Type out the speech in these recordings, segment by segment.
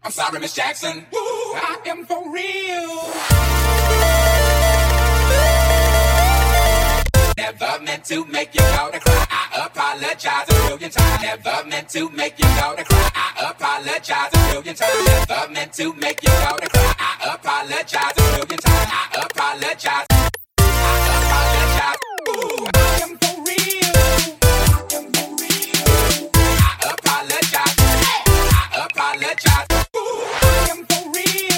I'm sorry, Miss Jackson. Woo, I am for real. Never meant to make your daughter cry. I apologize a million times. Never meant to make your daughter cry. I apologize a million times. Never meant to make your daughter cry. I apologize a million times. I apologize. I apologize. Ooh, I am for real. I am for real. I apologize. I apologize. Ooh, I am for real.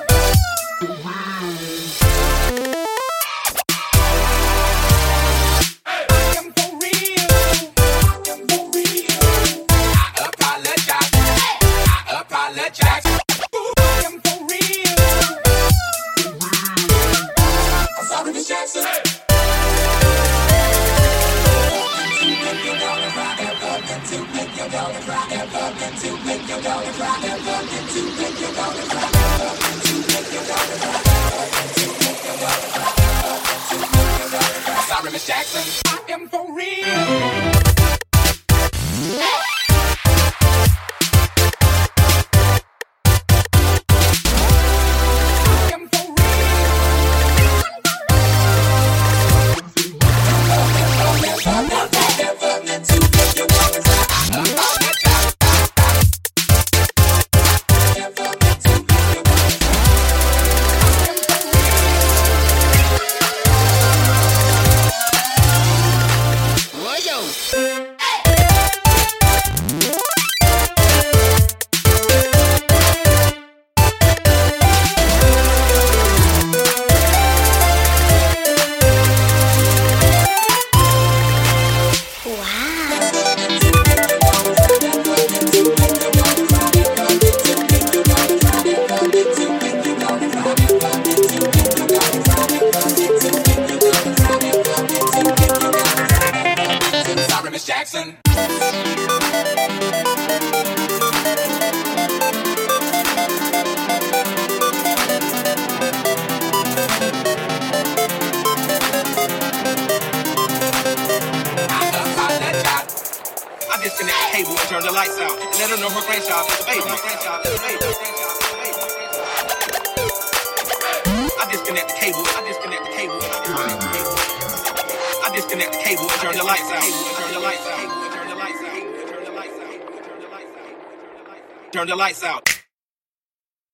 Sorry, Miss Jackson. I am for real. Jackson. I disconnect the cable and turn the lights out. And let her know her grandchild is a baby. I disconnect the cable. I disconnect the cable. I disconnect the cable and turn the lights out. Turn the lights out.